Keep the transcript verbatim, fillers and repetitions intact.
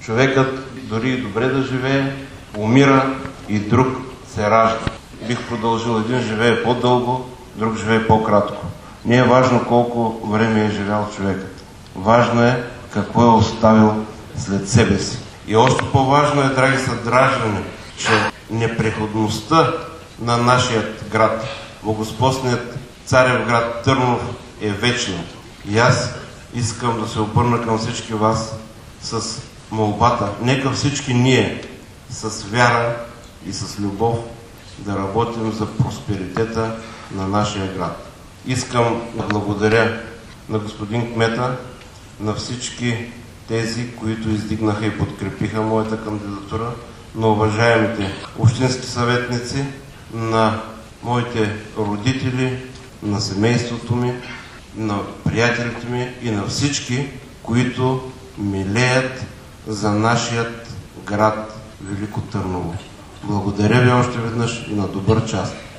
Човекът, дори и добре да живее, умира и друг се ражда. Бих продължил, един живее по-дълго, друг живее по-кратко. Не е важно колко време е живял човекът. Важно е какво е оставил след себе си. И още по-важно е, драги съграждани, че непреходността на нашия град, богоспосният Царевград Търнов, е вечна. И аз искам да се обърна към всички вас с молбата. Нека всички ние с вяра и с любов да работим за просперитета на нашия град. Искам да благодаря на господин кмета, на всички тези, които издигнаха и подкрепиха моята кандидатура, на уважаемите общински съветници, на моите родители, на семейството ми, на приятелите ми и на всички, които милеят за нашият град Велико Търново. Благодаря ви още веднъж и на добър час!